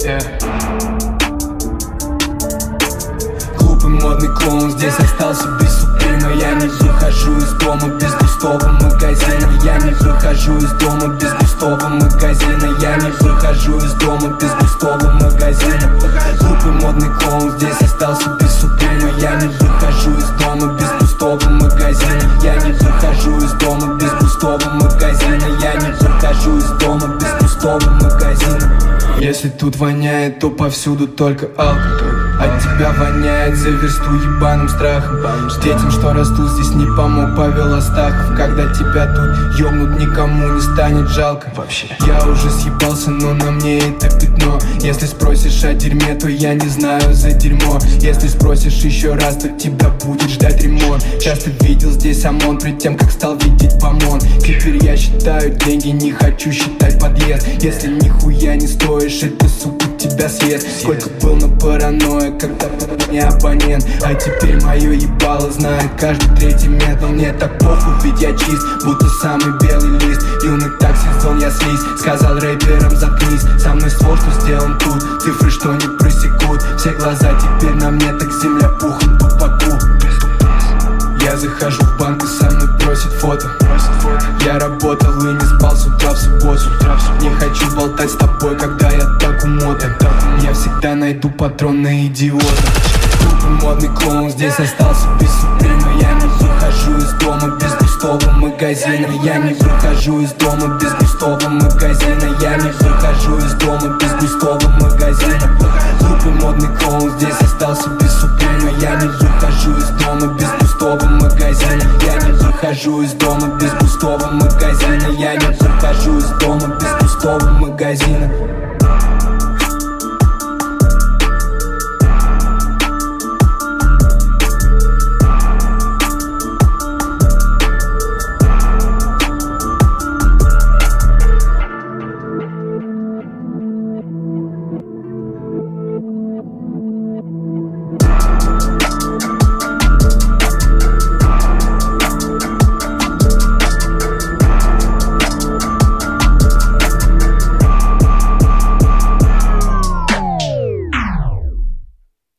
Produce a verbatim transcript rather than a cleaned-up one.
yeah. Глупый модный клоун здесь остался без суприма. Я не выхожу из дома без густого магазина. Я не выхожу из дома без густого магазина. Я не выхожу из дома без густого магазина. Глупый модный клоун здесь остался без суприма. Я не выхожу из дома без густого магазина. Я не выхожу из дома без густого магазина. Я не выхожу из дома без густого магазина. Если тут воняет, то повсюду только алкоголь. От тебя воняет за версту ебаным страхом. Детям, что растут здесь, не помог Павел Астахов. Когда тебя тут ёбнут, никому не станет жалко вообще. Я уже съебался, но на мне это пятно. Если спросишь о дерьме, то я не знаю за дерьмо. Если спросишь еще раз, то тебя будет ждать ремонт. Часто видел здесь ОМОН, перед тем, как стал видеть помон. Теперь я считаю деньги, не хочу считать подъезд. Если нихуя не стоишь, это, сука, тебя съест. Сколько был на паранойя, когда ты не абонент. А теперь мое ебало знает каждый третий метр. Мне так похуй, ведь я чист, будто самый белый лист. Юный так сезон, я слизь, сказал рэперам заткнись. Со мной свой, что сделан тут, цифры, что не просекут. Все глаза теперь на мне, так земля пухом тупаку. Я захожу в банк и со мной просит фото. Я работал и не спал с утра в субботу. Не хочу болтать с тобой, когда я так умотан. Я всегда найду патрон на идиота. Глупый модный клоун здесь остался без суприма. Я не выхожу из дома без густого магазина. Я не выхожу из дома без густого магазина. Я не выхожу из дома без густого магазина. Глупый модный клоун здесь остался без суприма. Я не выхожу из дома без густого магазина. Я не выхожу из дома без густого магазина. Я не выхожу из дома без густого магазина.